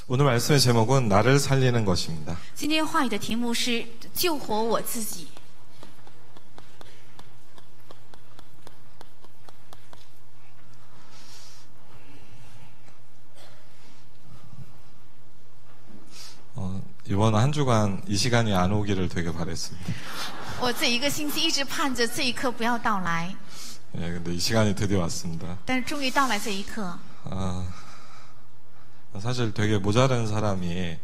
오늘 말씀의 제목은 나를 살리는 것입니다. 今天话语的题目是救活我自己。 이번 한 주간 이 시간이 안 오기를 되게 바랬습니다. 我这一个星期一直盼着这一刻不要到来， 예, 근데 이 시간이 드디어 왔습니다. 但是终于到来这一刻。 사실 되게 모자란 사람이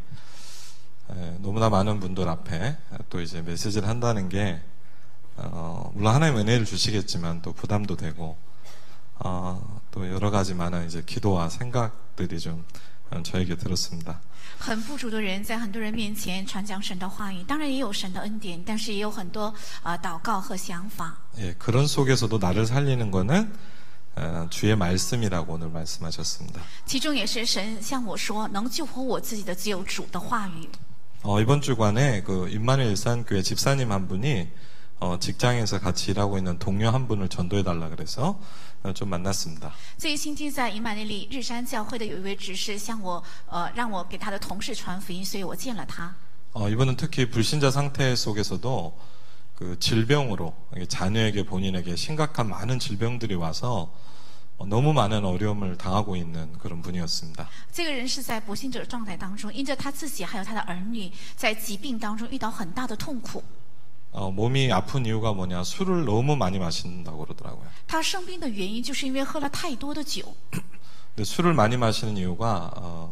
너무나 많은 분들 앞에 또 이제 메시지를 한다는 게 물론 하나님의 은혜를 주시겠지만 또 부담도 되고 또 여러 가지 많은 이제 기도와 생각들이 좀 저에게 들었습니다. 很不足的人在很多人面前传讲神的话语，当然也有神的恩典，但是也有很多祷告和想法。 예, 그런 속에서도 나를 살리는 거는 주의 말씀이라고 오늘 말씀하셨습니다. 其中也是神向我说，能救活我自己的只有主的话语。 이번 주간에 그 임마누엘 일산교회 집사님 한 분이 직장에서 같이 일하고 있는 동료 한 분을 전도해 달라 그래서 좀 만났습니다. 这一星期在以马内利日山教会的有一位执事向我让我给他的同事传福音，所以我见了他。 이분은 특히 불신자 상태 속에서도 그 질병으로 자녀에게 본인에게 심각한 많은 질병들이 와서 너무 많은 어려움을 당하고 있는 그런 분이었습니다. 这个人是在不信者状态当中，因着他自己还有他的儿女在疾病当中遇到很大的痛苦。 몸이 아픈 이유가 뭐냐? 술을 너무 많이 마신다고 그러더라고요. 他生病的原因就是因为喝了太多的酒。 근데 술을 많이 마시는 이유가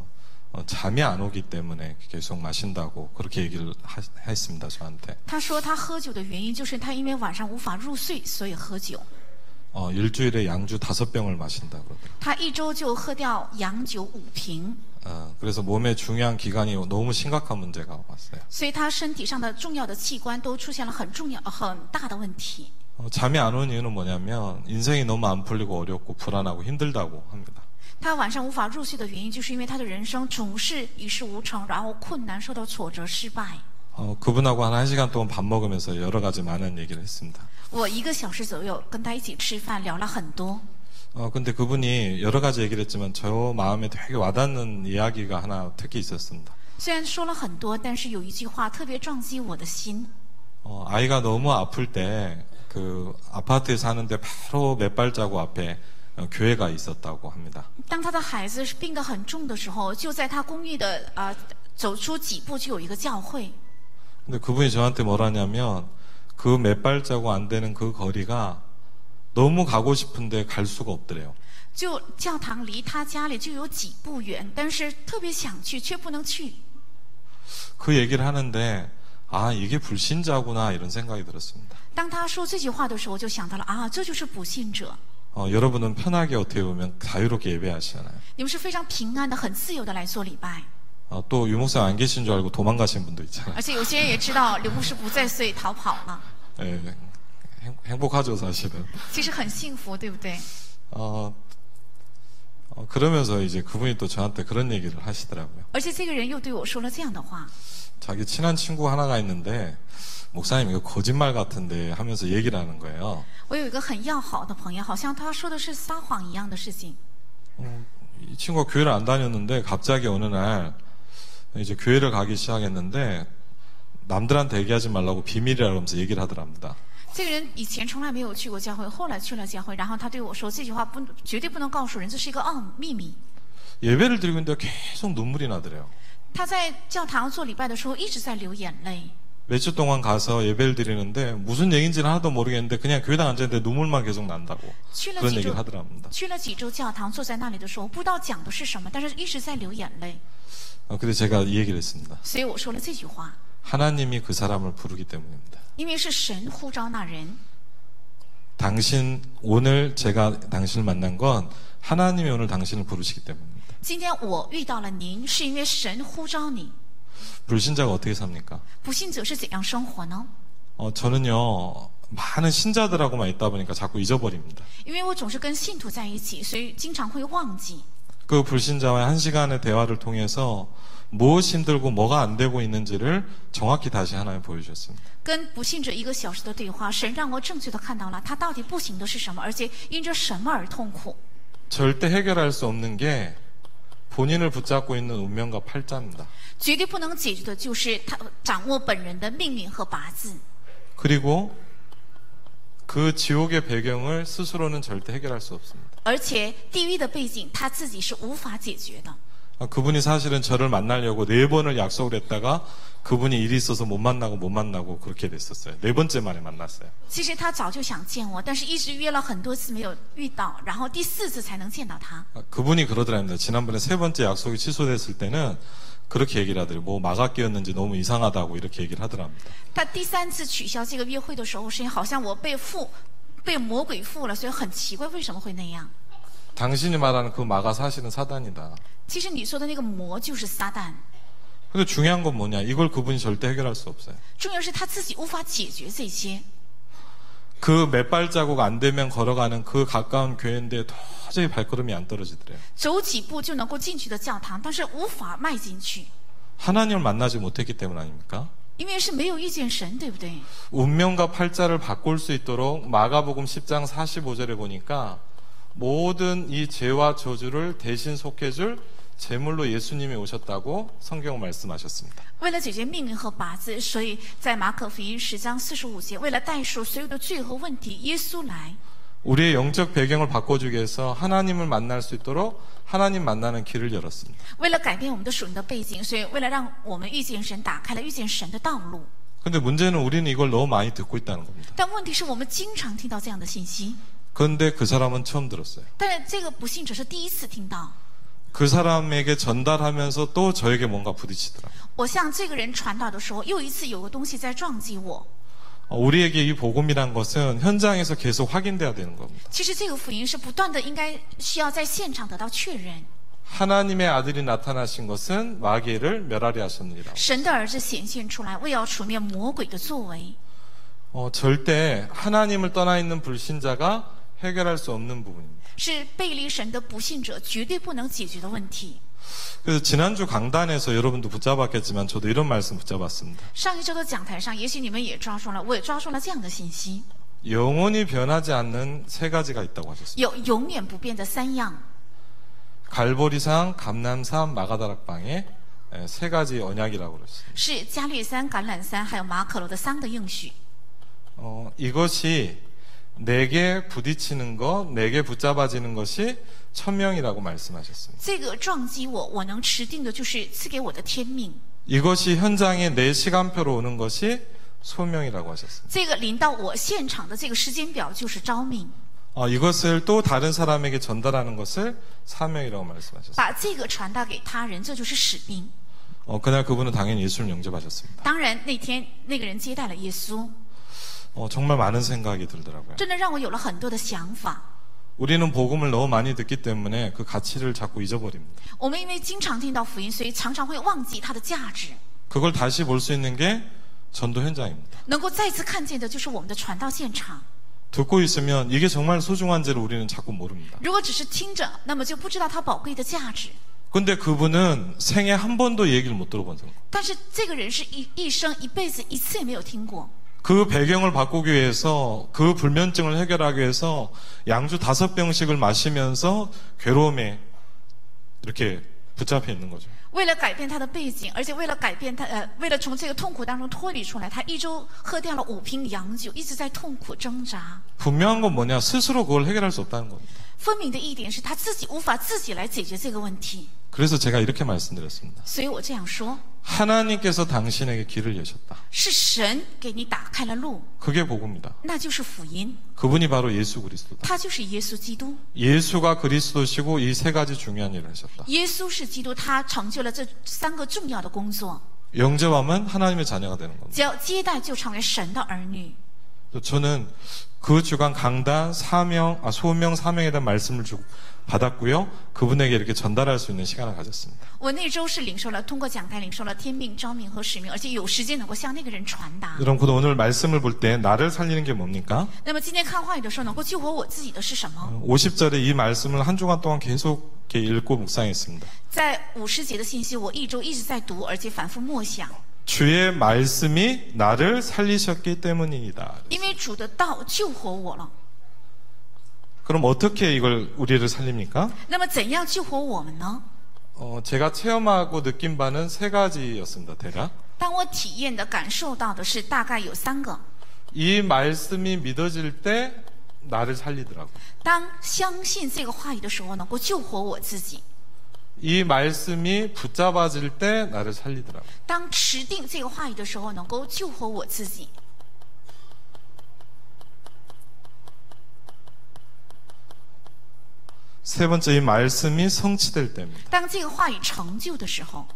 잠이 안 오기 때문에 계속 마신다고 그렇게 얘기를 했습니다, 저한테. 他说他喝酒的原因就是他因为晚上无法入睡，所以喝酒。 일주일에 양주 5병을 마신다고 그러더라고요. 他一周就喝掉洋酒5瓶。 그래서 몸의 중요한 기관이 너무 심각한 문제가 왔어요. 所以他身体上的重要的器官都出现了很大的问题。 잠이 안 오는 이유는 뭐냐면 인생이 너무 안 풀리고 어렵고 불안하고 힘들다고 합니다. 他晚上无法入睡的原因，就是因为他的人生总是一事无成，然后困难、受到挫折、失败。 그분하고 한 1시간 동안 밥 먹으면서 여러 가지 많은 얘기를 했습니다. 我1个小时左右跟他一起吃饭，聊了很多。 근데 그분이 여러 가지 얘기를 했지만 저 마음에 되게 와닿는 이야기가 하나 특히 있었습니다. 虽然说了很多，但是有一句话特别撞击我的心。 아이가 너무 아플 때 그 아파트에 사는데 바로 몇 발자국 앞에 교회가 있었다고 합니다. 当他的孩子病得很重的时候，就在他公寓的走出几步就有一个教会。 근데 그분이 저한테 뭐라냐면 그 몇 발자국 안 되는 그 거리가 너무 가고 싶은데 갈 수가 없더래요. 就教堂离他家里就有几步远，但是特别想去，却不能去。 그 얘기를 하는데 이게 불신자구나 이런 생각이 들었습니다. 当他说这句话的时候，我就想到了这就是不信者。 여러분은 편하게 어떻게 보면 자유롭게 예배하시잖아요. 你们是非常平安的、很自由的来做礼拜。 또 유목사 안 계신 줄 알고 도망가신 분도 있잖아요. 而且有些人也知道刘牧师不在，所以逃跑了。 네, 행복하죠 사실은. 其实很幸福，对不对？ 그러면서 이제 그분이 또 저한테 그런 얘기를 하시더라고요. 而且这个人又对我说了这样的话。 자기 친한 친구 하나가 있는데 목사님 이거 거짓말 같은데 하면서 얘기를 하는 거예요. 我有一个很要好的朋友，好像他说的是撒谎一样的事情。 이 친구가 교회를 안 다녔는데 갑자기 어느 날 이제 교회를 가기 시작했는데 남들한테 얘기하지 말라고 비밀이라고 하면서 얘기를 하더랍니다. 这个人以前从来没有去过教会，后来去了教会，然后他对我说这句话绝对不能告诉人，这是一个秘密。 예배를 드리고 있는데 계속 눈물이 나더래요. 他在教堂做礼拜的时候一直在流眼泪。 몇 주 동안 가서 예배를 드리는데 무슨 얘기인지는 하나도 모르겠는데 그냥 교회당 앉았는데 눈물만 계속 난다고 그런 얘기를 하더랍니다. 去了几周教堂，坐在那里的时候，不知道讲的是什么，但是一直在流眼泪。 근데 제가 이 얘기를 했습니다. 所以我说了这句话。 하나님이 그 사람을 부르기 때문입니다. 因为是神呼召那人。 오늘 제가 당신을 만난 건 하나님이 오늘 당신을 부르시기 때문입니다. 今天我遇到了您，是因为神呼召你。 불신자가 어떻게 삽니까? 不信者是怎样生活呢？ 저는요 많은 신자들하고만 있다 보니까 자꾸 잊어버립니다. 因为我总是跟信徒在一起，所以经常会忘记。 그 불신자와의 1시간의 대화를 통해서 무엇이 힘들고 뭐가 안 되고 있는지를 정확히 다시 하나님 보여주셨습니다. 跟不信者1个小时的对话，神让我正确的看到了他到底不行的是什么，而且因着什么而痛苦。 절대 해결할 수 없는 게 본인을 붙잡고 있는 운명과 팔자입니다. 绝对不能解决的就是他掌握本人的命运和八字。 그리고 그 지옥의 배경을 스스로는 절대 해결할 수 없습니다. 而且地狱的背景他自己是无法解决的。 그분이 사실은 저를 만나려고 4번을 약속을 했다가 그분이 일이 있어서 못 만나고 그렇게 됐었어요. 4번째 만에 만났어요. 其实他早就想见我，但是一直约了很多次没有遇到，然后第4次才能见到他。 그분이 그러더랍니다. 지난번에 3번째 약속이 취소됐을 때는 그렇게 얘기를 하더래요. 뭐 마가 끼었는지 너무 이상하다고 이렇게 얘기를 하더랍니다. 他第3次取消这个约会的时候，是好像我被魔鬼附了，所以很奇怪为什么会那样。 당신이 말하는 그 마가 사실은 사단이다. 其实你说的那个魔就是撒旦。 근데 중요한 건 뭐냐? 이걸 그분이 절대 해결할 수 없어요. 重要是他自己无法解决这些。 그 몇 발자국 안 되면 걸어가는 그 가까운 교회인데 도저히 발걸음이 안 떨어지더래요. 走几步就能够进去的教堂，但是无法迈进去， 하나님을 만나지 못했기 때문 아닙니까? 因为是没有遇见神，对不对？ 운명과 팔자를 바꿀 수 있도록 마가복음 10장 45절에 보니까 모든 이 죄와 저주를 대신 속해줄 제물로 예수님이 오셨다고 성경 말씀하셨습니다. 为了解决命运和八字，所以在马可福音10章45节，为了代赎所有的罪和问题，耶稣来。 우리의 영적 배경을 바꿔주기 위해서 하나님을 만날 수 있도록 하나님 만나는 길을 열었습니다. 为了改变我们的属灵的背景，所以为了让我们遇见神，打开了遇见神的道路。 근데 문제는 우리는 이걸 너무 많이 듣고 있다는 겁니다. 但问题是我们经常听到这样的信息， 그런데 그 사람은 처음 들었어요. 但是这个不信者是第1次听到。 그 사람에게 전달하면서 또 저에게 뭔가 부딪히더라고요. 我向这个人传道的时候，又一次有个东西在撞击我。 우리에게 이 복음이란 것은 현장에서 계속 확인돼야 되는 겁니다. 其实这个福音是不断的，应该需要在现场得到确认。 하나님의 아들이 나타나신 것은 마귀를 멸하려 하셨느니라. 神的儿子显现出来，为要除灭魔鬼的作为。 절대 하나님을 떠나 있는 불신자가 해결할 수 없는 부분입니다. 是背离神的不信者绝对不能解决的问题。 그래서 지난주 강단에서 여러분도 붙잡았겠지만 저도 이런 말씀 붙잡았습니다. 上一周的讲台上，也许你们也抓住了，我也抓住了这样的信息。 영원히 변하지 않는 3가지가 있다고 하셨습니다. 有永远不变的3样， 갈보리산, 감람산, 마가다락방의 3가지 언약이라고 그랬어요. 是加略山、橄榄山还有马可罗的3个应许。 이것이 내게 부딪히는 것, 내게 붙잡아지는 것이 천명이라고 말씀하셨습니다. 这个撞击我，我能持定的就是赐给我的天命。 이것이 현장에 내 시간표로 오는 것이 소명이라고 하셨습니다. 这个临到我现场的这个时间表就是召命， 이것을 또 다른 사람에게 전달하는 것을 사명이라고 말씀하셨습니다. 把这个传达给他人，这就是使命。 그날 그분은 당연히 예수를 영접하셨습니다. 当然那天那个人接待了耶稣， 정말 많은 생각이 들더라고요. 真的让我有了很多的想法。 우리는 복음을 너무 많이 듣기 때문에 그 가치를 자꾸 잊어버립니다. 我们因为经常听到福音，所以常常会忘记它的价值。 그걸 다시 볼 수 있는 게 전도 현장입니다. 能够再次看见的就是我们的传道现场。 듣고 있으면 이게 정말 소중한지를 우리는 자꾸 모릅니다. 如果只是听着，那么就不知道它宝贵的价值。 근데 그분은 생애 한 번도 얘기를 못 들어본 거예요. 但是这个人是一生一辈子一次也没有听过。 그 배경을 바꾸기 위해서 그 불면증을 해결하기 위해서 양주 5병씩을 마시면서 괴로움에 이렇게 붙잡혀 있는 거죠. 为了改变他的背景，而且为了改变他为了从这个痛苦当中脱离出来，他一周喝掉了5瓶洋酒，一直在痛苦挣扎。 분명한 건 뭐냐? 스스로 그걸 해결할 수 없다는 겁니다. 分明的一点是他自己无法自己来解决这个问题， 그래서 제가 이렇게 말씀드렸습니다. 所以我这样说， 하나님께서 당신에게 길을 여셨다. 是神给你打开了路， 그게 복음이다. 那就是福音， 그분이 바로 예수 그리스도다. 他就是耶稣基督。 예수가 그리스도시고 이 3가지 중요한 일을 하셨다. 耶稣是基督，他成就了这3个重要的工作。 영접하면 하나님의 자녀가 되는 겁니다. 只要接待，就成为神的儿女。 저는 그 주간 강단 소명 사명에 대한 말씀을 받았고요. 그분에게 이렇게 전달할 수 있는 시간을 가졌습니다. 我那周是领受了，通过讲台领受了天命、召命和使命，而且有时间能够向那个人传达。 여러분, 오늘 말씀을 볼 때 나를 살리는 게 뭡니까? 那么今天看话语的时候，能够救活我自己的是什么？ 50절에 이 말씀을 한 주간 동안 계속 이렇게 읽고 묵상했습니다. 在50节的信息，我一周一直在读，而且反复默想。 주의 말씀이 나를 살리셨기 때문이다. 因为主的道救活我了。 그럼 어떻게 이걸 우리를 살립니까? 那么怎样救活我们呢？ 제가 체험하고 느낀 바는 3가지였습니다. 대략. 当我体验的、感受到的是大概有3个。 이 말씀이 믿어질 때 나를 살리더라고요. 当相信这个话语的时候，能够救活我自己； 이 말씀이 붙잡아질 때 나를 살리더라고요. 当持定这个话语的时候，能够救活我自己。 세 번째, 이 말씀이 성취될 때입니다. 当这个话语成就的时候，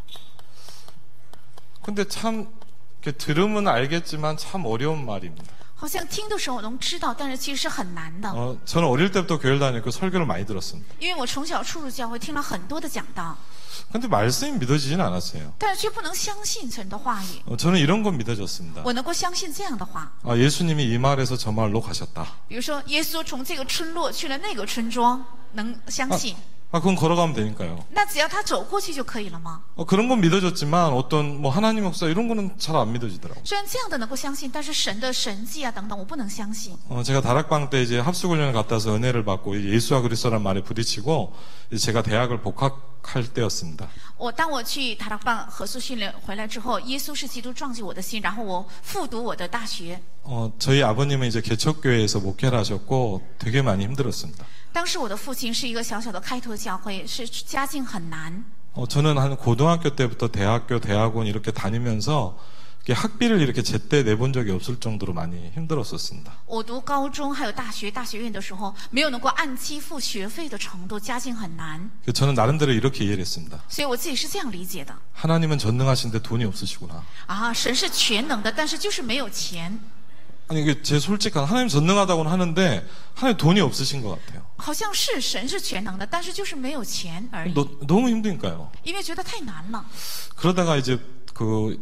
근데 참 이렇게 들으면 알겠지만 참 어려운 말입니다. 好像听的时候能知道，但是其实是很难的。 저는 어릴 때부터 교회를 다니고 설교를 많이 들었습니다. 因为我从小出入教会，听了很多的讲道， 근데 말씀이 믿어지진 않았어요. 但是却不能相信神的话语。 저는 이런 건 믿어졌습니다. 我能够相信这样的话， 예수님이 이 마을에서 저 마을로 가셨다. 比如说耶稣从这个村落去了那个村庄，能相信。 그건 걸어가면 되니까요. 那只要他走过去就可以了吗？ 그런 건 믿어졌지만 어떤 뭐 하나님 역사 이런 거는 잘 안 믿어지더라고요. 虽然这样的能够相信，但是神的神迹啊等等，我不能相信。 제가 다락방 때 이제 합숙훈련을 갔다 와서 은혜를 받고 예수와 그리스도라는 말에 부딪히고 이제 제가 대학을 복학할 때였습니다. 当我去塔拉邦合宿训练回来之后，耶稣是基督撞击我的心，然后我复读我的大学。 저희 아버님은 이제 개척교회에서 목회를 하셨고 되게 많이 힘들었습니다. 当时我的父亲是一个小小的开拓教会，是家境很难。 저는 한 고등학교 때부터 대학교, 대학원 이렇게 다니면서 이렇게 학비를 이렇게 제때 내본 적이 없을 정도로 많이 힘들었었습니다. 我读高中还有大学院的时候，没有能够按期付学费的程度，家境很难。 저는 나름대로 이렇게 이해를 했습니다. 所以我自己是这样理解的。 하나님은 전능하신데 돈이 없으시구나. 神是全能的，但是就是没有钱。 아니 이게 제 솔직한 하나님 전능하다고는 하는데 하나님 돈이 없으신 것 같아요. 好像是神是全能的，但是就是没有钱而已。 너무 힘드니까요. 因为觉得太难了。 그러다가 이제 그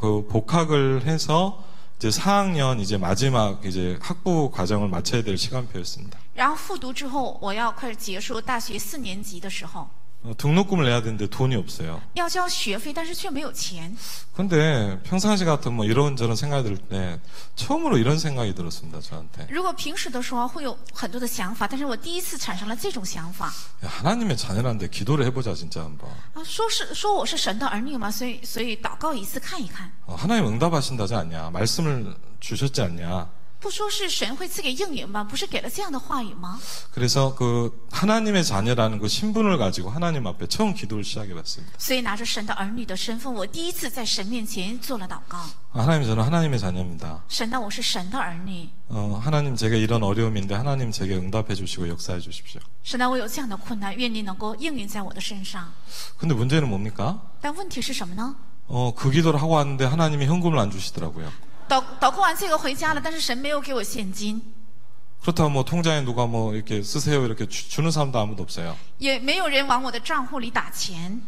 복학을 해서 이제 4학년 이제 마지막 이제 학부 과정을 마쳐야 될 시간표였습니다. 然后复读之后，我要快结束大学4年级的时候， 등록금을 내야 되는데 돈이 없어요. 要交学费，但是却没有钱。 근데 평상시 같은 뭐 이런저런 생각이 들 때 처음으로 이런 생각이 들었습니다, 저한테. 如果平时的时候会有很多的想法，但是我第一次产生了这种想法。 하나님의 자녀란데 기도를 해보자 진짜 한번. 说我是神的儿女嘛，所以祷告一次看一看。 하나님 응답하신다지 않냐? 말씀을 주셨지 않냐? 不说是神会赐给应允吗？不是给了这样的话语吗？ 그래서 그 하나님의 자녀라는 그 신분을 가지고 하나님 앞에 처음 기도를 시작해봤습니다. 所以拿着神的儿女的身份，我第一次在神面前做了祷告。 하나님 저는 하나님의 자녀입니다. 神啊，我是神的儿女。 하나님 제가 이런 어려움인데 하나님 제게 응답해 주시고 역사해 주십시오. 神啊，我有这样的困难，愿你能够应允在我的身上。 근데 문제는 뭡니까? 但问题是什么呢？ 그 기도를 하고 왔는데 하나님이 현금을 안 주시더라고요. 祷告完这个回家了，但是神没有给我现金， 그렇다고 뭐 통장에 누가 뭐 이렇게 쓰세요 이렇게 주는 사람도 아무도 없어요. 也没有人往我的账户里打钱。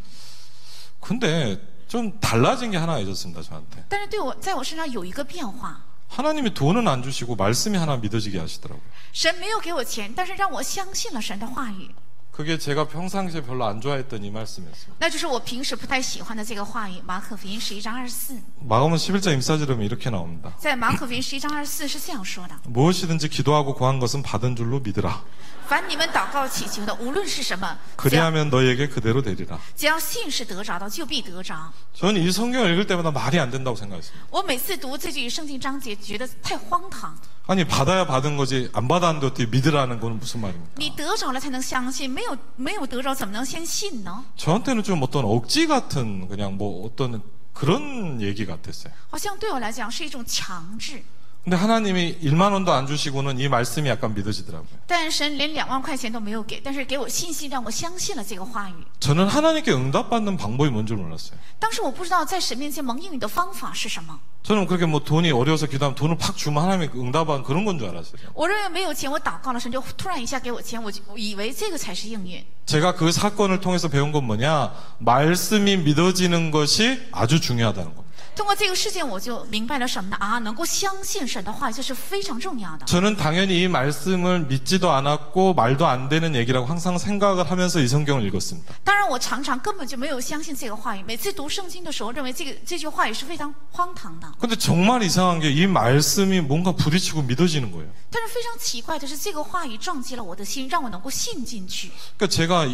근데 좀 달라진 게 하나 있었습니다, 저한테. 但是在我身上有一个变化， 하나님이 돈은 안 주시고 말씀이 하나 믿어지게 하시더라고요. 神没有给我钱，但是让我相信了神的话语。 그게 제가 평상시에 별로 안 좋아했던 이 말씀이었습니다. 那就是我平时不太喜欢的这个话语，马可福音11章24。 마가복음 11장 임사지름이 이렇게 나옵니다. 在马可福音11章24是这样说的： 무엇이든지 기도하고 구한 것은 받은 줄로 믿으라. 凡你们祷告祈求的，无论是什么， 그리하면 너희에게 그대로 되리라. 只要信是得着的，就必得着。 저는 이 성경을 읽을 때마다 말이 안 된다고 생각했습니다. 我每次读这句圣经章节，觉得太荒唐。 아니 받아야 받은 거지 안 받았는데 어떻게 믿으라는 거는 무슨 말입니까? 你得着了才能相信，没有得着怎么能先信呢？ 저한테는 좀 어떤 억지 같은 그냥 뭐 어떤 그런 얘기 같았어요. 好像对我来讲是一种强制。 근데 하나님이 1만 원도 안 주시고는 이 말씀이 약간 믿어지더라고요. 但神连2万块钱都没有给，但是给我信心，让我相信了这个话语。 저는 하나님께 응답받는 방법이 뭔 줄 몰랐어요. 当时我不知道在神面前蒙应允的方法是什么。 저는 그렇게 뭐 돈이 어려워서 기도하면 돈을 팍 주면 하나님이 응답한 그런 건 줄 알았어요. 我认为没有钱，我祷告了，神就突然一下给我钱，我以为这个才是应允。 제가 그 사건을 통해서 배운 건 뭐냐? 말씀이 믿어지는 것이 아주 중요하다는 겁니다. 通过这个事件，我就明白了什么呢？能够相信神的话语，这是非常重要的。 저는 당연히 이 말씀을 믿지도 않았고 말도 안 되는 얘기라고 항상 생각을 하면서 이 성경을 읽었습니다. 当然，我常常根本就没有相信这个话语。每次读圣经的时候，认为这句话语是非常荒唐的。 근데 정말 이상한 게 이 말씀이 뭔가 부딪히고 믿어지는 거예요. 但是非常奇怪的是，这个话语撞击了我的心，让我能够信进去。 그러니까 제가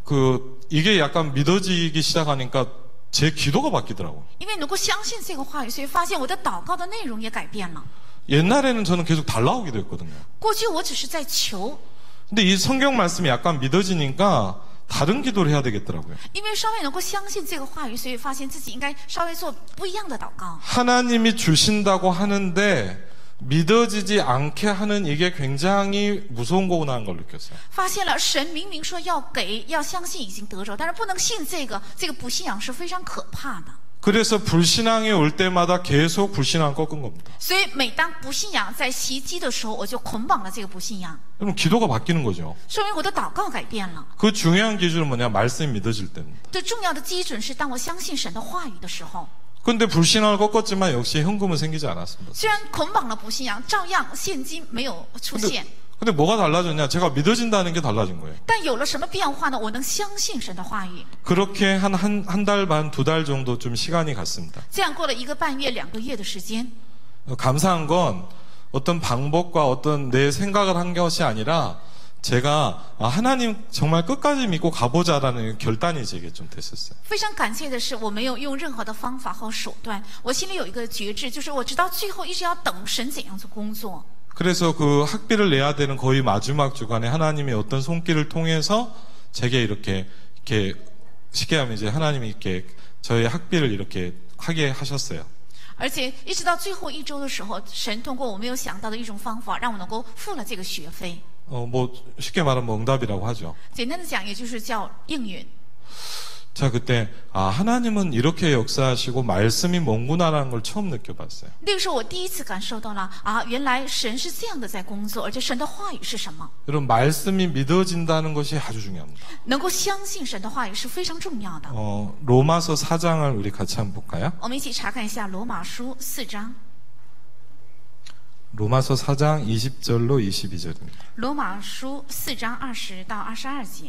이게 약간 믿어지기 시작하니까 제 기도가 바뀌더라고요. 因为能够相信这个话语，所以发现我的祷告的内容也改变了。 옛날에는 저는 계속 달라오기도 했거든요. 过去我只是在求， 근데 이 성경 말씀이 약간 믿어지니까 다른 기도를 해야 되겠더라고요. 因为稍微能够相信这个话语，所以发现自己应该稍微做不一样的祷告。 하나님이 주신다고 하는데 믿어지지 않게 하는 이게 굉장히 무서운 거구나 하는 걸 느꼈어요. 发现了神明明说要给，要相信已经得着，但是不能信这个不信仰是非常可怕的。 그래서 불신앙이 올 때마다 계속 불신앙을 꺾은 겁니다. 所以每当不信仰在袭击的时候，我就捆绑了这个不信仰， 그럼 기도가 바뀌는 거죠. 说明我的祷告改变了。 그 중요한 기준은 뭐냐? 말씀이 믿어질 때입니다. 最重要的基准是当我相信神的话语的时候。 근데 불신앙을 꺾었지만 역시 현금은 생기지 않았습니다. 虽然捆绑了不信仰，照样现金没有出现。 근데 뭐가 달라졌냐? 제가 믿어진다는 게 달라진 거예요. 但有了什么变化呢？我能相信神的话语。 그렇게 한 달 반, 2달 정도 좀 시간이 갔습니다. 这样过了1个半月、2个月的时间。 감사한 건 어떤 방법과 어떤 내 생각을 한 것이 아니라 제가 하나님 정말 끝까지 믿고 가보자라는 결단이 제게 좀 됐었어요. 非常感谢的是，我没有用任何的方法和手段，我心里有一个决志，就是我直到最后一直要等神怎样做工作。 그래서 그 학비를 내야 되는 거의 마지막 주간에 하나님의 어떤 손길을 통해서 제게 이렇게 쉽게 하면 이제 하나님이 이렇게 저의 학비를 이렇게 하게 하셨어요. 而且一直到最后1周的时候，神通过我没有想到的一种方法，让我能够付了这个学费。 뭐 쉽게 말하면 응답이라고 하죠. 简单的讲，也就是叫应允。 자, 그때 하나님은 이렇게 역사하시고 말씀이 뭔구나라는 걸 처음 느껴봤어요. 那个时候我第一次感受到了原来神是这样的在工作，而且神的话语是什么？ 여러분 말씀이 믿어진다는 것이 아주 중요합니다. 能够相信神的话语是非常重要的。 로마서 4장을 우리 같이 한번 볼까요? 我们一起查看一下罗马书4章。 로마서 4장 20절로 22절입니다. 罗马书4章20到22节。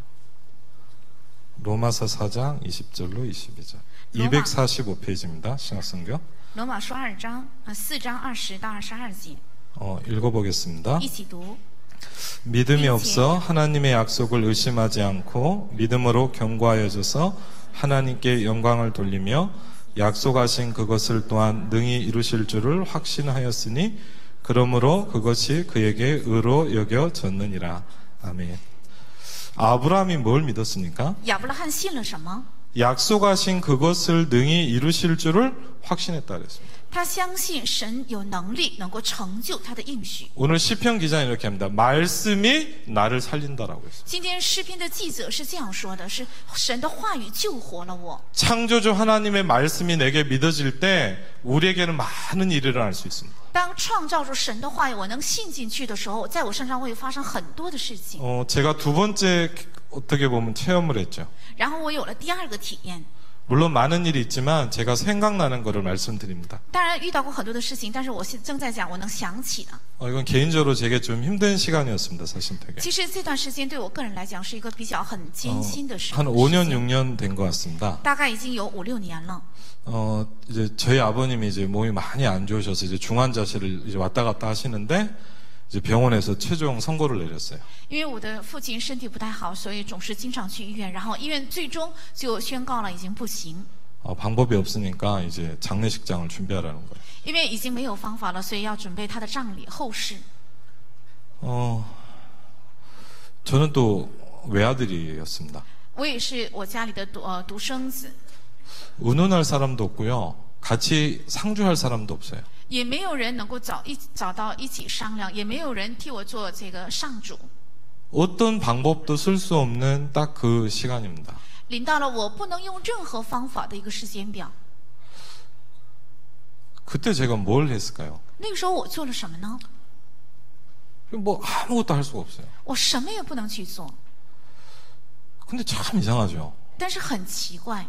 로마서 4장 20절로 22절. 245페이지입니다. 신약성경. 罗马书4章20到22节。 읽어보겠습니다. 一起读。 믿음이 없어 하나님의 약속을 의심하지 않고 믿음으로 견고하여져서 하나님께 영광을 돌리며 약속하신 그것을 또한 능히 이루실 줄을 확신하였으니 그러므로 그것이 그에게 의로 여겨졌느니라. 아멘. 아브라함이 뭘 믿었습니까? 亚伯拉罕信了什么？ 약속하신 그것을 능히 이루실 줄을 확신했다 그랬습니다. 他相信神有能力能够成就他的应许。 오늘 시편 기자는 이렇게 합니다. 말씀이 나를 살린다라고 했어요. 今天诗篇的记者是这样说的：是神的话语救活了我。 창조주 하나님의 말씀이 내게 믿어질 때 우리에게는 많은 일이 일어날 수 있습니다. 当创造出神的话语，我能信进去的时候，在我身上会发生很多的事情。 제가 두 번째 어떻게 보면 체험을 했죠. 然后我有了第二个体验。 물론 많은 일이 있지만 제가 생각나는 거를 말씀드립니다. 当然遇到过很多的事情，但是我正在讲我能想起的。 이건 개인적으로 제게 좀 힘든 시간이었습니다. 사실 되게. 其实这段时间对我个人来讲是一个比较很艰辛的时 한 5년 6년 된 것 같습니다. 大概已经有5、6年了。 이제 저희 아버님이 이제 몸이 많이 안 좋으셔서 이제 중환자실을 이제 왔다 갔다 하시는데 이제 병원에서 최종 선고를 내렸어요. 因为我的父亲身体不太好，所以总是经常去医院，然后医院最终就宣告了已经不行。 방법이 없으니까 이제 장례식장을 준비하라는 거예요. 因为已经没有方法了，所以要准备他的葬礼后事。 저는 또 외아들이었습니다. 我也是我家里的独生子， 의논할 사람도 없고요. 같이 상주할 사람도 없어요. 也没有人能够找到一起商量，也没有人替我做这个上主。 어떤 방법도 쓸 수 없는 딱 그 시간입니다. 临到了我不能用任何方法的一个时间表。 그때 제가 뭘 했을까요? 那个时候我做了什么呢？ 뭐 아무것도 할 수가 없어요. 我什么也不能去做。 근데 참 이상하죠. 但是很奇怪，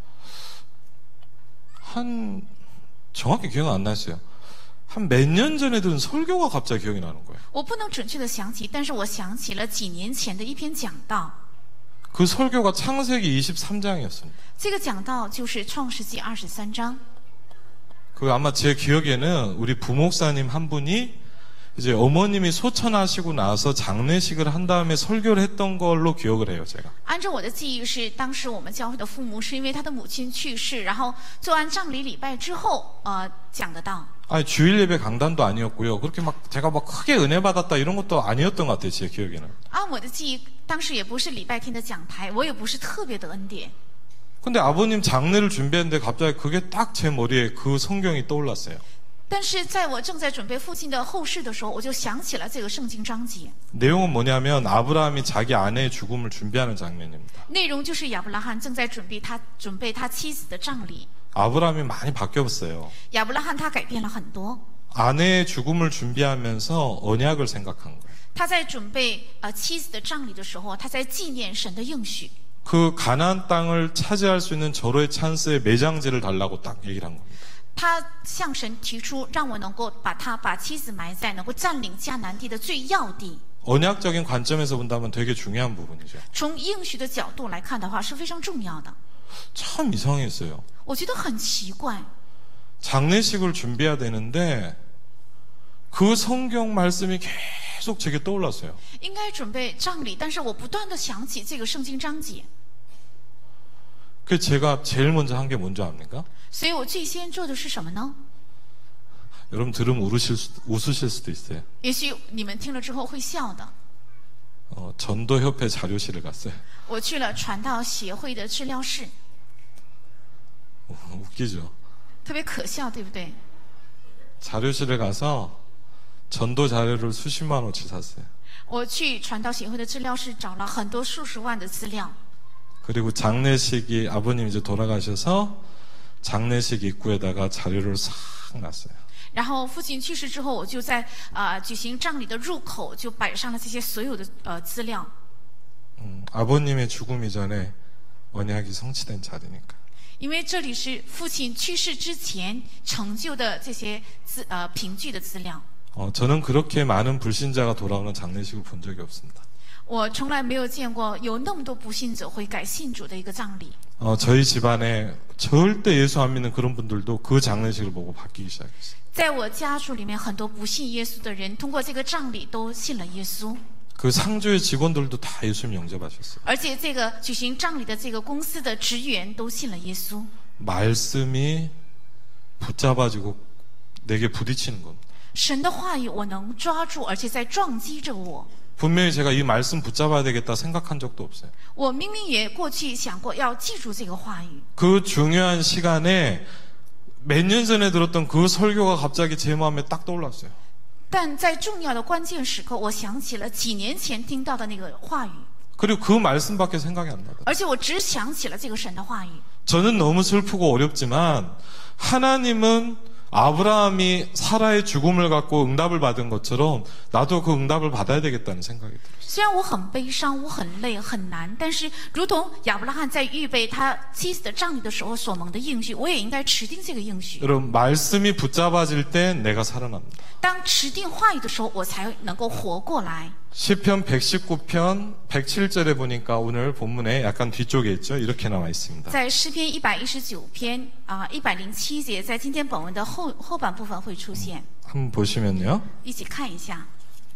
정확히 기억은 안 났어요. 한 몇 년 전에 들은 설교가 갑자기 기억이 나는 거예요. 我不能准确的想起，但是我想起了几年前的一篇讲道。 그 설교가 창세기 23장이었습니다. 这个讲道就是创世纪23章。 그 아마 제 기억에는 우리 부목사님 한 분이 이제 어머님이 소천하시고 나서 장례식을 한 다음에 설교를 했던 걸로 기억을 해요, 제가. 按照我的记忆是，当时我们教会的父母是因为他的母亲去世，然后做完葬礼礼拜之后，讲得到。 아니, 주일 예배 강단도 아니었고요. 그렇게 막 제가 막 크게 은혜 받았다 이런 것도 아니었던 것 같아요, 제 기억에는. 按我的记忆，当时也不是礼拜天的讲台，我也不是特别的恩典。 근데 아버님 장례를 준비했는데 갑자기 그게 딱 제 머리에 그 성경이 떠올랐어요. 但是在我正在准备父亲的后事的时候，我就想起了这个圣经章节。 내용은 뭐냐면 아브라함이 자기 아내의 죽음을 준비하는 장면입니다. 内容就是亚伯拉罕正在准备他妻子的葬礼。 아브라함이 많이 바뀌었어요. 亚伯拉罕他改变了很多。 아내의 죽음을 준비하면서 언약을 생각한 거예요. 他在准备妻子的葬礼的时候，他在纪念神的应许。 그 가나안 땅을 차지할 수 있는 절호의 찬스에 매장지를 달라고 딱 얘기를 한 겁니다. 他向神提出，让我能够把妻子埋在能够占领迦南地的最要地。 언약적인 관점에서 본다면 되게 중요한 부분이죠. 从应许的角度来看的话，是非常重要的。 참 이상했어요. 我觉得很奇怪， 장례식을 준비해야 되는데 그 성경 말씀이 계속 제게 떠올랐어요. 应该准备葬礼，但是我不断的想起这个圣经章节， 그 제가 제일 먼저 한 게 뭔지 압니까? 所以我最先做的是什么呢？ 여러분 들으면 웃으실 수도 있어요. 也许你们听了之后会笑的。 전도협회 자료실을 갔어요. 我去了传道协会的资料室， 웃기죠. 特别可笑，对不对？ 자료실에 가서 전도 자료를 수십만 원치 샀어요. 我去传道协会的资料室找了很多数十万的资料， 그리고 장례식이 아버님 이제 돌아가셔서 장례식 입구에다가 자료를 싹 놨어요. 然后父亲去世之后，我就在举行葬礼的入口就摆上了这些所有的资料。 아버님의 죽음 이전에 언약이 성취된 자리니까. 因为这里是父亲去世之前成就的这些凭据的资料。 저는 그렇게 많은 불신자가 돌아오는 장례식을 본 적이 없습니다. 我从来没有见过有那么多不信者悔改信主的一个葬礼。 저희 집안에 절대 예수 안 믿는 그런 분들도 그 장례식을 보고 바뀌기 시작했어요. 在我家族里面，很多不信耶稣的人通过这个葬礼都信了耶稣。 그 상조의 직원들도 다 예수님 영접하셨어요. 而且这个举行葬礼的这个公司的职员都信了耶稣。 말씀이 붙잡아지고 내게 부딪히는 겁니다. 神的话语我能抓住，而且在撞击着我。 분명히 제가 이 말씀 붙잡아야 되겠다 생각한 적도 없어요. 我明明也过去想过要记住这个话语， 그 중요한 시간에 몇 년 전에 들었던 그 설교가 갑자기 제 마음에 딱 떠올랐어요. 但在重要的关键时刻，我想起了几年前听到的那个话语， 그리고 그 말씀밖에 생각이 안 나더라고요. 而且我只想起了这个神的话语。 저는 너무 슬프고 어렵지만 하나님은 아브라함이 사라의 죽음을 갖고 응답을 받은 것처럼 나도 그 응답을 받아야 되겠다는 생각이 들었어요. 虽然我很悲伤，我很累，很难，但是如同亚伯拉罕在预备他妻子的葬礼的时候所蒙的应许，我也应该持定这个应许。 여러분 말씀이 붙잡아질 때 내가 살아납니다. 当持定话语的时候，我才能够活过来。 시편 119편 107절에 보니까 오늘 본문에 약간 뒤쪽에 있죠. 이렇게 나와 있습니다. 在诗篇119篇107节，在今天本文的后半部分会出现， 한번 보시면요. 一起看一下。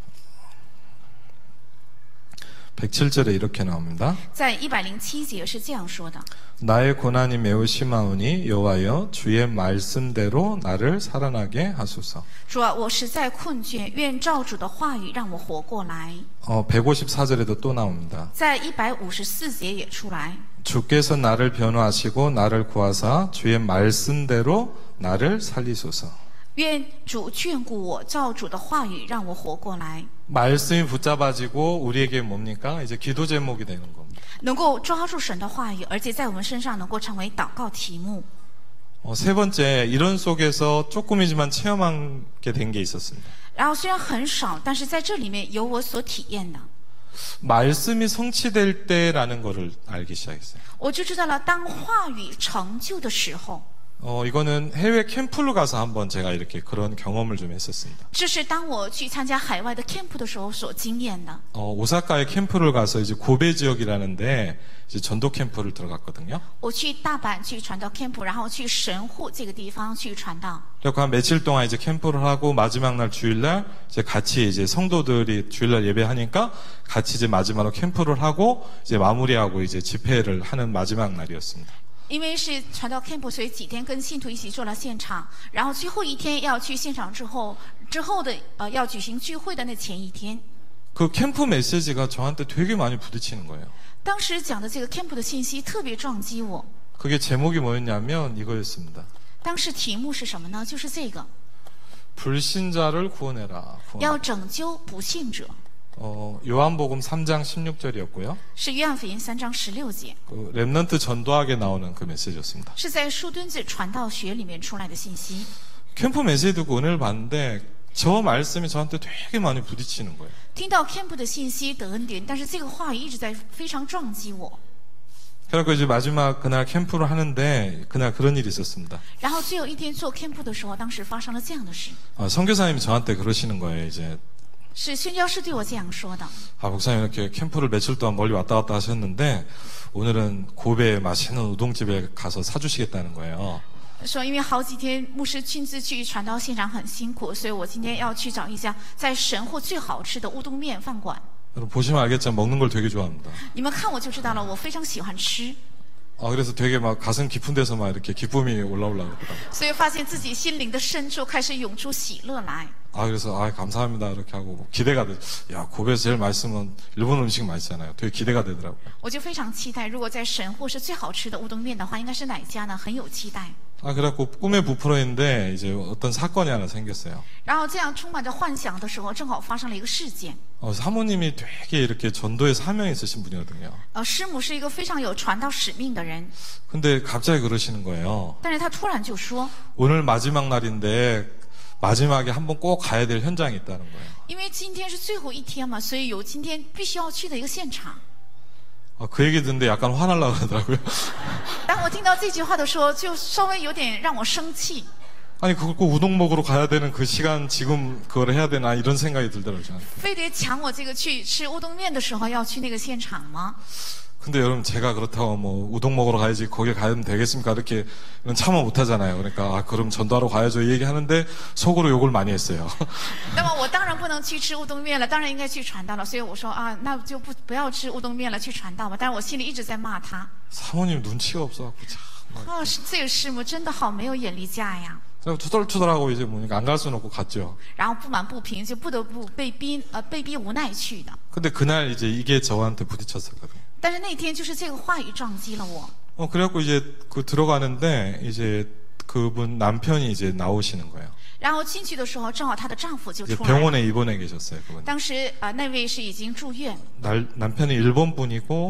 107절에 이렇게 나옵니다. 在107节是这样说的： 나의 고난이 매우 심하오니 여호와여 주의 말씀대로 나를 살아나게 하소서. 主啊，我实在困倦，愿照主的话语让我活过来。 154절에도 또 나옵니다. 在154节也出来。 주께서 나를 변호하시고 나를 구하사 주의 말씀대로 나를 살리소서. 愿主眷顾我，照主的话语让我活过来。 말씀이 붙잡아지고 우리에게 뭡니까? 이제 기도 제목이 되는 겁니다. 能够抓住神的话语，而且在我们身上能够成为祷告题目。 세 번째, 이런 속에서 조금이지만 체험하게 된 게 있었습니다. 然后虽然很少，但是在这里面有我所体验的， 말씀이 성취될 때라는 거를 알기 시작했어요. 我就知道了，当话语成就的时候， 이거는 해외 캠프를 가서 한번 제가 이렇게 그런 경험을 좀 했었습니다. 这是当我去参加海外的 camp 的时候所经验的。 오사카에 캠프를 가서 이제 고베 지역이라는데 이제 전도 캠프를 들어갔거든요. 我去大阪去传道 camp， 然后去神户这个地方去传道。 그래서 한 며칠 동안 이제 캠프를 하고 마지막 날 주일날 이제 같이 이제 성도들이 주일날 예배하니까 같이 이제 마지막으로 캠프를 하고 이제 마무리하고 이제 집회를 하는 마지막 날이었습니다. 因为是传道 camp， 所以几天跟信徒一起做了现场，然后最后一天要去现场之后的要举行聚会的那前一天。 그 캠프 메시지가 저한테 되게 많이 부딪히는 거예요. 当时讲的这个 camp 的信息特别撞击我。 그게 제목이 뭐였냐면 이거였습니다. 当时题目是什么呢？就是这个， 불신자를 구원해라. 要拯救不信者。 요한복음 3장 16절이었고요. 是约翰福音3章16节， 그 렘넌트 전도학에 나오는 그 메시지였습니다. 是在树墩子传道学里面出来的信息。 캠프 메시지 듣고 은혜를 받는데 저 말씀이 저한테 되게 많이 부딪히는 거예요. 听到 camp 的信息得恩典，但是这个话语一直在非常撞击我。 그래서 이제 마지막 그날 캠프를 하는데 그날 그런 일이 있었습니다. 然后最后一天做 camp 的时候，当时发生了这样的事， 선교사님이 저한테 그러시는 거예요. 이제 是宣教士对我这样说的。 목사님 이렇게 캠프를 며칠 동안 멀리 왔다 갔다 하셨는데 오늘은 고베 맛있는 우동집에 가서 사주시겠다는 거예요. 说因为好几天牧师亲自去传道现场很辛苦，所以我今天要去找一家在神户最好吃的乌冬面饭馆。 여러분 보시면 알겠지만 먹는 걸 되게 좋아합니다. 你们看我就知道了，我非常喜欢吃， 그래서 되게 막 가슴 깊은 데서 막 이렇게 기쁨이 올라오려고 그러더라고요. 所以发现自己心灵的深处开始涌出喜乐来。 그래서 감사합니다 이렇게 하고 기대가 돼. 야 고베에서 제일 맛있으면 일본 음식 맛있잖아요. 되게 기대가 되더라고요. 我就非常期待，如果在神户是最好吃的乌冬面的话，应该是哪家呢？很有期待。 그래갖고 꿈에 부풀어 있는데 이제 어떤 사건이 하나 생겼어요. 然后这样充满着幻想的时候，正好发生了一个事件。 사모님이 되게 이렇게 전도의 사명이 있으신 분이거든요. 师母是一个非常有传道使命的人， 근데 갑자기 그러시는 거예요. 但是她突然就说， 오늘 마지막 날인데 마지막에 한번 꼭 가야 될 현장이 있다는 거예요. 因为今天是最后一天嘛，所以有今天必须要去的一个现场。 그 얘기 듣는데 약간 화날라 그러더라고요. 当我听到这句话的时候，就稍微有点让我生气。 아니 그걸 꼭 우동 먹으러 가야 되는 그 시간 지금 그걸 해야 되나 이런 생각이 들더라고요. 저한테. 非得抢我这个去吃乌冬面的时候要去那个现场吗？ 근데 여러분 제가 그렇다고 뭐 우동 먹으러 가야지 거기 가면 되겠습니까? 이렇게 참아 못하잖아요. 그러니까 그럼 전도하러 가야죠 이 얘기하는데 속으로 욕을 많이 했어요. 那么我当然不能去吃乌冬面了，当然应该去传道了。所以我说那就不要吃乌冬面了，去传道吧。但是我心里一直在骂他。 사모님 눈치가 없어갖고 참. 这个师母真的好没有眼力价呀。 투덜투덜하고 이제 뭐니까 안 갈 수는 없고 갔죠. 然后不满不平，就不得不被逼无奈去的。 근데 그날 이제 이게 저한테 부딪혔었거든요. 但是那天就是这个话语撞击了我。 그래갖고 이제 그 들어가는데 이제 그분 남편이 이제 나오시는 거예요. 然后进去的时候，正好她的丈夫就出来了。 병원에 입원해 계셨어요, 그분. 当时那位是已经住院。 남편이 일본 분이고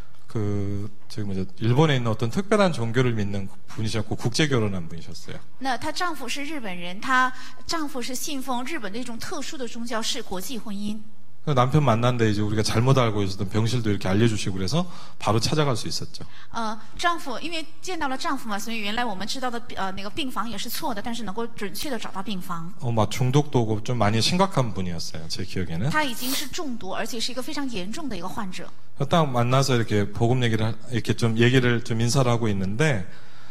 저기 일본에 있는 어떤 특별한 종교를 믿는 분이셨고 국제 결혼한 분이셨어요. 那她丈夫是日本人，她丈夫是信奉日本的一种特殊的宗教，是国际婚姻。 남편 만났는데 이제 우리가 잘못 알고 있었던 병실도 이렇게 알려주시고 그래서 바로 찾아갈 수 있었죠. 丈夫因为见到了丈夫嘛，所以原来我们知道的那个病房也是错的，但是能够准确的找到病房。 막 중독도 오고 좀 많이 심각한 분이었어요, 제 기억에는. 他已经是中毒，而且是一个非常严重的一个患者。 딱 만나서 이렇게 복음 얘기를 이렇게 좀 얘기를 좀 인사를 하고 있는데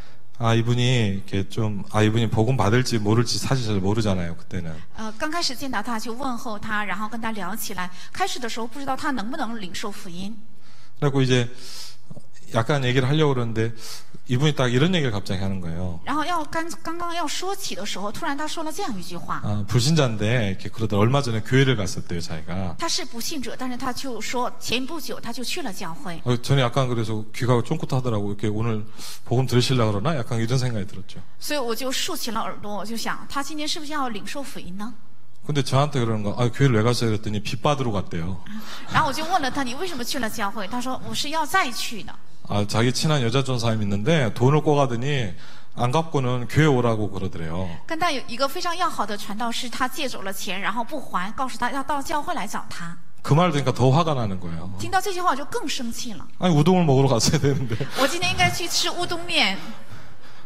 이분이 이렇게 이분이 복음 받을지 모를지 사실 잘 모르잖아요, 그때는. 刚开始见到他就问候他，然后跟他聊起来。开始的时候不知道他能不能领受福音。 그리고 이제 약간 얘기를 하려고 그러는데 이분이 딱 이런 얘기를 갑자기 하는 거예요. 然后刚刚要说起的时候，突然他说了这样一句话。 불신자인데 이렇게 그러다 얼마 전에 교회를 갔었대요, 자기가. 他是不信者，但是他就说前不久他就去了教会。 저는 약간 그래서 귀가 쫑긋하더라고. 이렇게 오늘 복음 들으시려고 그러나? 약간 이런 생각이 들었죠. 所以我就竖起了耳朵，我就想他今天是不是要领受福音呢？ 근데 저한테 그러는 거, 교회를 왜 갔어요? 그랬더니 빚 받으러 갔대요. 然后我就问了他，你为什么去了教会？他说我是要再去的。 자기 친한 여자 전사님 있는데 돈을 꿔가더니 안 갚고는 교회 오라고 그러더래요. 跟他有一个非常要好的传道师，他借走了钱，然后不还，告诉他要到教会来找他。 그 말 들으니까 더 화가 나는 거예요. 听到这句话我就更生气了。 우동을 먹으러 갔어야 되는데. 我今天应该去吃乌冬面。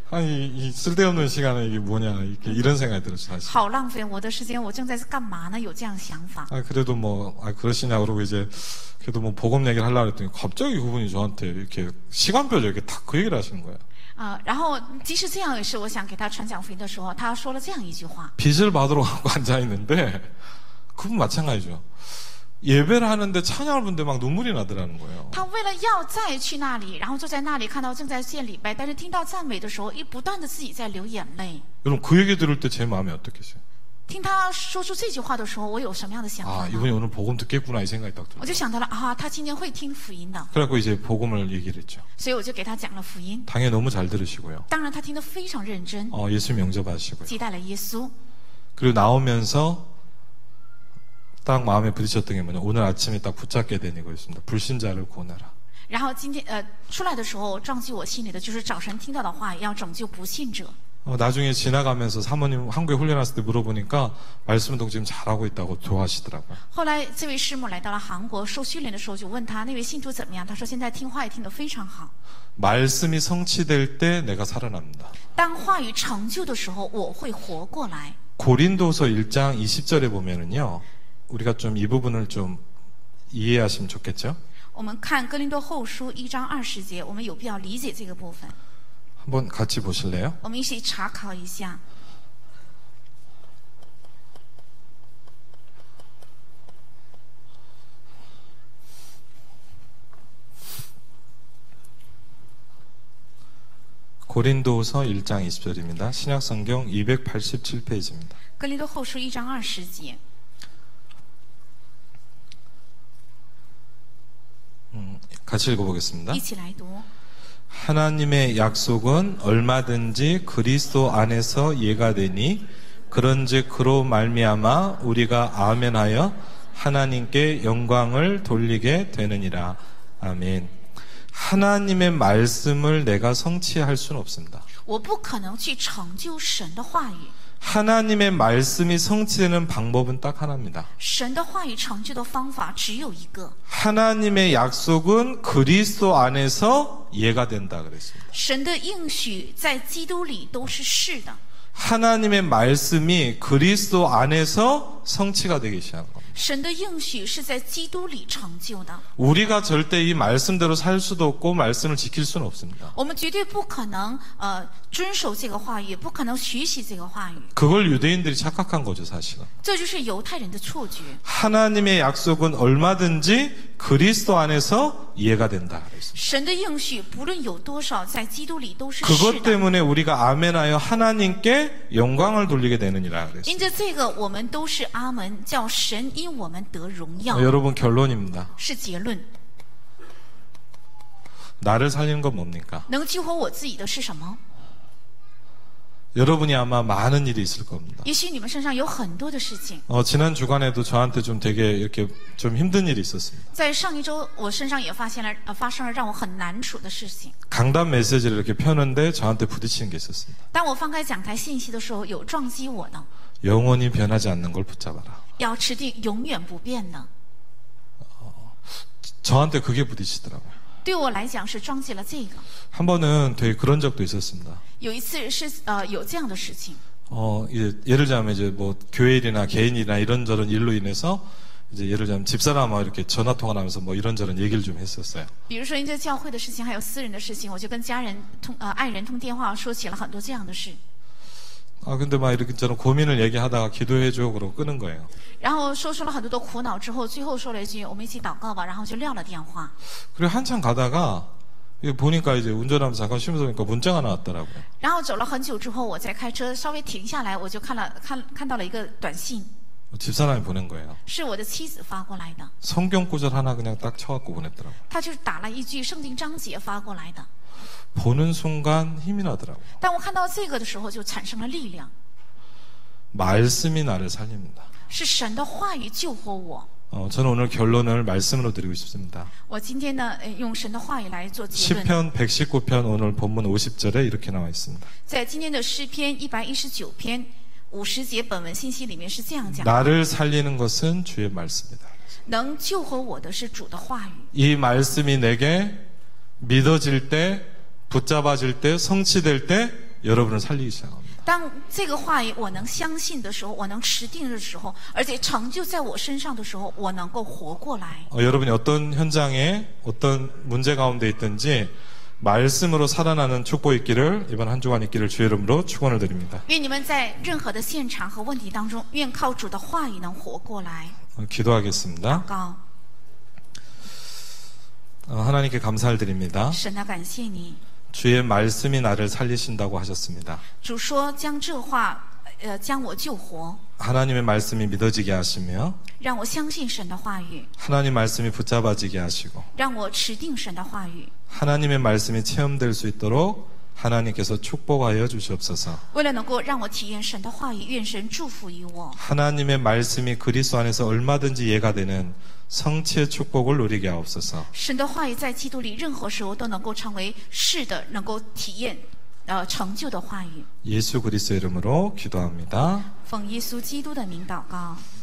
아니 이 쓸데없는 시간에 이게 뭐냐 이렇게 이런 생각이 들었어요. 사실. 好浪费我的时间，我正在干嘛呢？有这样想法。 그래도 뭐 그러시냐 그러고 이제 그래도 뭐 복음 얘기를 하려고 했더니 갑자기 그분이 저한테 이렇게 시간별 이렇게 딱 그 얘기를 하시는 거예요. 然后即使这样也是，我想给他传讲福音的时候，他说了这样一句话。 빚을 받으러 가고 앉아 있는데 그분 마찬가지죠. 예배를 하는데 찬양을 부르는데 막 눈물이 나더라는 거예요. 他为了要再去那里，然后坐在那里看到正在献礼拜，但是听到赞美的时候，不断的自己在流眼泪。 여러분 그 얘기 들을 때 제 마음이 어떻겠어요? 听他说出这句话的时候，我有什么样的想法 이분이 呢？ 오늘 복음 듣겠구나 이 생각이 딱 我 들어요. 就想到了他今天会听福音的， 그래갖고 이제 복음을 얘기를 했죠. 所以我就给他讲了福音。 당연히 너무 잘 들으시고요. 当然他听得非常认真， 예수님 영접하시고요. 接待了耶稣。 그리고 나오면서 딱 마음에 부딪혔던 게 뭐냐, 오늘 아침에 딱 붙잡게 된 이거였습니다. 불신자를 구원하라. 然后今天出来的时候撞击我心里的就是早晨听到的话，要拯救不信者。 나중에 지나가면서 사모님 한국에 훈련 왔을 때 물어보니까 말씀 운동 지금 잘하고 있다고 좋아하시더라고요. 后来这位师母来到了韩国受训练的时候，就问他那位信徒怎么样？他说现在听话也听得非常好。 말씀이 성취될 때 내가 살아납니다. 当话语成就的时候，我会活过来。 고린도서 1장 20절에 보면은요, 우리가 좀 이 부분을 좀 이해하시면 좋겠죠? 我们看哥林多后书1章20节，我们有必要理解这个部分。 한번 같이 보실래요? 我们一起查考一下。 고린도서 1장 20절입니다. 신약성경 287페이지입니다. 哥林多后书1章20节， 같이 읽어보겠습니다. 一起来读。 하나님의 약속은 얼마든지 그리스도 안에서 예가 되니 그런즉 그로 말미암아 우리가 아멘하여 하나님께 영광을 돌리게 되느니라. 아멘. 하나님의 말씀을 내가 성취할 수는 없습니다. 我不可能去成就神的话语， 하나님의 말씀이 성취되는 방법은 딱 하나입니다. 神的话语成就的方法只有一个。 하나님의 약속은 그리스도 안에서 예가 된다 그랬습니다. 神的应许在基督里都是是的， 하나님의 말씀이 그리스도 안에서 성취가 되기 시작한 겁니다. 神的应许是在基督里成就的。 우리가 절대 이 말씀대로 살 수도 없고 말씀을 지킬 수는 없습니다. 我们绝对不可能遵守这个话语，不可能学习这个话语， 그걸 유대인들이 착각한 거죠, 사실은. 这就是犹太人的错觉。 하나님의 약속은 얼마든지 그리스도 안에서 이해가 된다 그랬습니다. 神的应许不论有多少，在基督里都是是 그것 的。 때문에 우리가 아멘하여 하나님께 영광을 돌리게 되느니라 그랬습니다. 因着这个，我们都是阿门，叫神因我们得荣耀。 여러분 결론입니다. 是结论。 나를 살리는 건 뭡니까? 能激活我自己的是什么？ 여러분이 아마 많은 일이 있을 겁니다. 也许你们身上有很多的事情。 지난 주간에도 저한테 좀 되게 이렇게 좀 힘든 일이 있었습니다. 在上一周，我身上也发生了让我很难处的事情。 강단 메시지를 이렇게 펴는데 저한테 부딪히는 게 있었습니다. 当我翻开讲台信息的时候，有撞击我的， 영원히 변하지 않는 걸 붙잡아라. 要持定永远不变的。 저한테 그게 부딪히더라고요. 对我来讲是撞击了这个。 한 번은 되게 그런 적도 있었습니다. 有一次是有这样的事情， 예를 들자면 이제 뭐 교회 일이나 개인 일이나 이런저런 일로 인해서 이제 예를 들자면 집사람하고 이렇게 전화 통화를 하면서 뭐 이런저런 얘기를 좀 했었어요. 比如说因着教会的事情，还有私人的事情，我就跟家人爱人通电话，说起了很多这样的事。 근데 막 이렇게 저는 고민을 얘기하다가 기도해줘 그러고 끄는 거예요. 然后说出了很多的苦恼之后，最后说了一句：“我们一起祷告吧。”然后就撂了电话。 그리고 한참 가다가 이게 보니까 이제 운전하면서 잠깐 쉬면서 보니까 문자가 나왔더라고요. 然后走了很久之后，我在开车稍微停下来，我就看到了一个短信， 집사람이 보낸 거예요. 是我的妻子发过来的。 성경 구절 하나 그냥 딱 쳐갖고 보냈더라고요. 她就是打了一句圣经章节发过来的。 보는 순간 힘이 나더라고요. 当我看到这个的时候，就产生了力量， 말씀이 나를 살립니다. 是神的话语救活我。 저는 오늘 결론을 말씀으로 드리고 싶습니다. 我今天呢，用神的话语来做结论。 시편 119편 오늘 본문 50절에 이렇게 나와 있습니다. 在今天的诗篇119篇50节本文信息里面是这样讲的： 나를 살리는 것은 주의 말씀이다. 能救活我的是主的话语。 이 말씀이 내게 믿어질 때, 붙잡아질 때, 성취될 때 여러분을 살리기 시작합니다. 当这个话语我能相信的时候，我能持定的时候，而且成就在我身上的时候，我能够活过来。 여러분이 어떤 현장에 어떤 문제 가운데 있든지 말씀으로 살아나는 축복이 있기를 이번 한 주간 있기를 주의 이름으로 축원을 드립니다. 愿你们在任何的现场和问题当中，愿靠主的话语能活过来。 기도하겠습니다. 祷告， 하나님께 감사를 드립니다. 神啊，感谢你， 주의 말씀이 나를 살리신다고 하셨습니다. 主说将这话，将我救活， 하나님의 말씀이 믿어지게 하시며 让我相信神的话语， 하나님 말씀이 붙잡아지게 하시고 让我持定神的话语。 하나님의 말씀이 체험될 수 있도록 하나님께서 축복하여 주시옵소서. 为了能够让我体验神的话语，愿神祝福于我。 하나님의 말씀이 그리스도 안에서 얼마든지 예가 되는 성취의 축복을 누리게 하옵소서. 神的话语在基督里，任何时候都能够成为是的，能够体验成就的话语。 예수 그리스도 이름으로 기도합니다. 奉耶稣基督的名祷告。